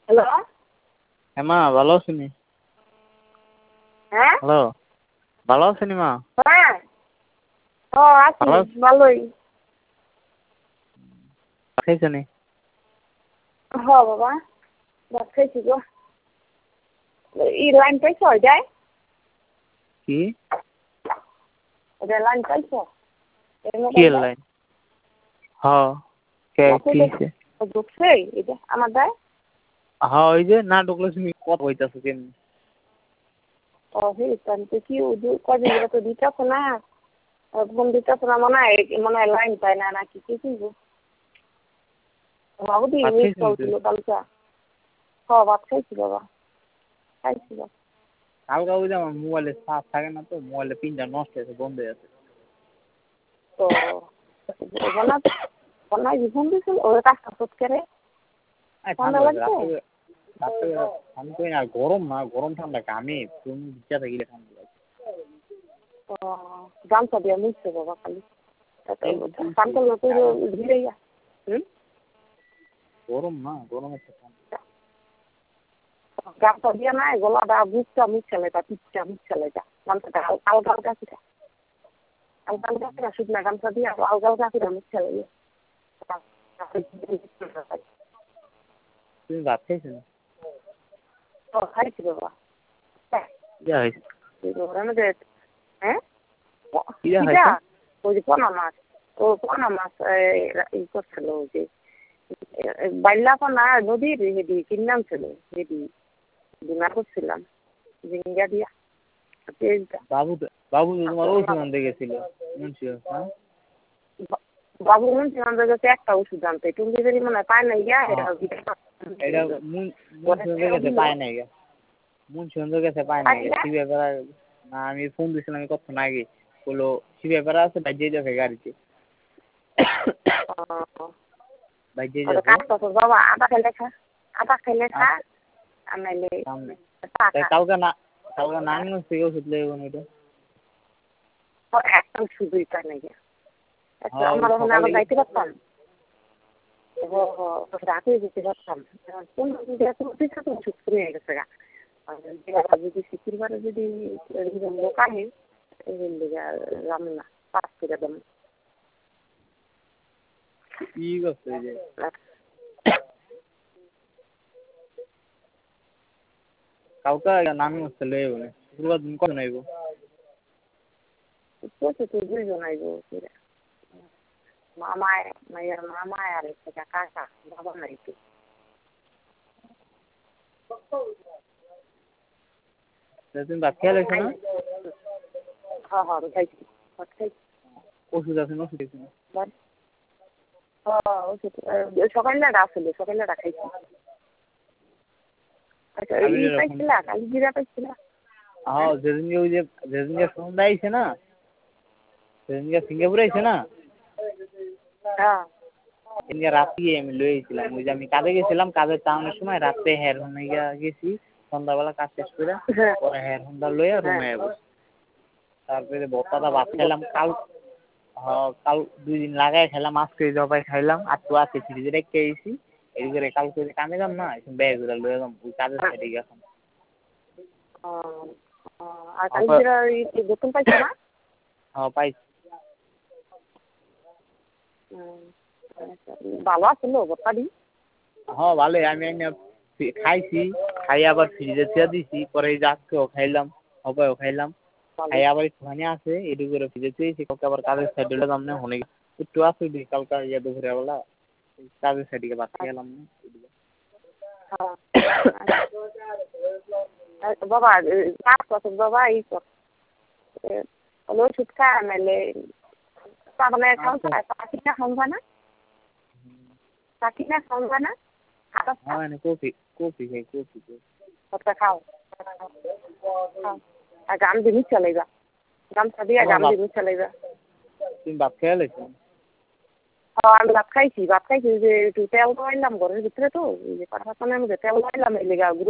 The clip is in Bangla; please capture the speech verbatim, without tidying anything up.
হ্যালো হ্যাঁ মা ভালো আছেন? হ্যাঁ হ্যালো ভালো আছেন মা? হ্যাঁ ও আছি ভালো আছেন? ভালোই। খাইছেন? হ বাবা ভাত খাইছি গো। ই লাইন পাইছ যায় কি ওটা লাইন পাইছ এই কি মোবাইলটা লাইন? হ্যাঁ কে কি হইছে? ঢুকছে এটা আমার দায় হ্যাঁ ওই যে না ঢুকলে তুমি কত হইতাছো কেমনি? ও হেতান তো কি কদিন ধরে তো দিতেছ না একদম দিতেছ না মনে হয় মনে হয় লাইন পায় না নাকি কি কিন্তু বাবু দি ভাত মিস খাইছেন তো? করছিল কালকে হ ভাত খাইছি বাবা খাইছি বাবা কালকে ওই যে আমার মোবাইলে চার্জ থাকে না তো মোবাইলে পিনটা নষ্ট হয়েছে বন্ধ হয়ে আছে। তো বনা বনাই ফোন দিছিল ওর কাজটা সত করে এই ঠান্ডা ঠান্ডা লাগছে লাগছে রাত্রে রাত্রে আমি কই না গরম না গরম ঠান্ডা কামে তুমি বিচ্ছা থাকিলে ঠান্ডা লাগে। ও গামছা দিয়ে মুছছে বাবা খালি কানটা লোক ধীরে যা হুম গরম না গরম হচ্ছে ঠান্ডা গামছা দিয়ে নাই গলাটা বুকটা মুছছে লেটা পিঠটা মুছছে লেটা গামছাটা আলগা আলগা ছিল আলগা আলগা ছিল শুকনা গামছা দিয়ে আলগা আলগা ছিল মুছছে লেগে তুমি ভাত খাইছো না? ও খাইছি বাবা কি হয়েছে? আমাদের হ্যাঁ কি কিটা হয়েছে? ওই যে পোনা মাছ ও পোনা মাছ ই করছিল ওই যে বাইলা পোনা নদীর হেদি কিনলাম ছিল হেদি ডিমা করছিলাম ঝিঙ্গা দিয়া তেলটা বাবু তো বাবু তো তোমার ওষুধ আনতে গেছিল মুন্সি হ্যাঁ বাবু মুন্সি আনতে গেছে একটা ওষুধ আনতে তুমি যদি মনে হয় পায় না গিয়া এটা মুন্সি গেছে পায় নাই গা মুন্সি গেছে পায় নাই গা সিবিআই পাড়া না আমি ফোন দিছিলাম আমি কতক্ষণ আগে বললো সিবিআই পাড়া আছে বাজিয়ে যাবে গাড়িতে বাজিয়ে যাবে বাবা আটা খেলে খা আটা খেলে খা আর নাইলে কালকে না কালকে নারায়ণগঞ্জ থেকে ওষুধ লেগে এটা একটা ওষুধই পায় না গিয়া আমার ওখানে আবার যাইতে পারতাম রাতে যেতে পারতাম কোন ওষুধ শুরু হয়ে গেছে গা যদি শুক্রবারে যদি লোক আনে রাম না পাস করে দাম ঠিক আছে যে কালকে নারায়ণগঞ্জ থেকে লেগে বলে শুক্রবার দিন কখন আইব কইছে তো দুইজন আইব মামায় মায়ের মামায় আর একটা কাকা বাবা নাই তো তুমি ভাত খেয়ে লাগছো না? হ্যাঁ হ্যাঁ খাইছি ভাত খাইছি ওষুধ আছে না ওষুধ আছে না হ্যাঁ ওষুধ সকালে আসলে সকালে খাইছি আচ্ছা ই পাইছিলা কালি জিরা পাইছিলা হ্যাঁ যেদিনকে ওই যে যেদিনকে সন্ধ্যা আইছে না সেদিনকে সিঙ্গাপুরে আইছে না হ্যাঁ সেদিনকে রাত্রি আমি লয়ে গেছিলাম ওই যে আমি কাজে গেছিলাম কাজের টাউনের সময় রাত্রে হেয়ার হোমে গেছি সন্ধ্যাবেলা কাজ শেষ করে পরে হেয়ার হোমটা লইয়া রুমে যাবো তারপরে বত্তাটা ভাত খাইলাম কাল হ্যাঁ কাল দুই দিন লাগাই খাইলাম আজকে জবাই খাইলাম আর তো আছে ফ্রিজে রেখে গেছি এই করে কালকে কামে যাম না ব্যাগ গুলা লয়ে যাম ওই কাজের সাইডে গেলাম আর কালি জিরা এই বোতল পাইছো না হ্যাঁ পাইছি ভালো আছিল বত্তাদি হ্যাঁ ভালোই আমি খাইছি খাই আবার ফ্রিজে থুয়া দিছি পরে এই যে আজকেও খাইলাম সবাইও খাইলাম খাই আবার একটুখানি আছে এটু করে ফ্রিজে থুয়েছি কালকে আবার কাজের সাইডে গেলাম না অনেক একটু আছে কালকে ইয়া দুপুরে বেলা কাজের সাইডে ভাত খেলাম না বাবা কাজ করছো বাবা এই কর ওষুধ খা নাইলে তাহলে পাখিটা খাওয়া না পাখিটা খাওয়া না হ্যাঁ কফি কফি খাই কফি কফি খাও আর গাম দিনই চলেগা গামছা দিয়ে গাম দিনই চলেগা তুমি ভাত খেয়ে লাগছো হ্যাঁ আমি ভাত খাইছি ভাত খাইছি যে একটু তেল খাইলাম ঘরের ভিতরে তো এই যে পাঠাতামের মধ্যে তেল খাইলাম এই লেগা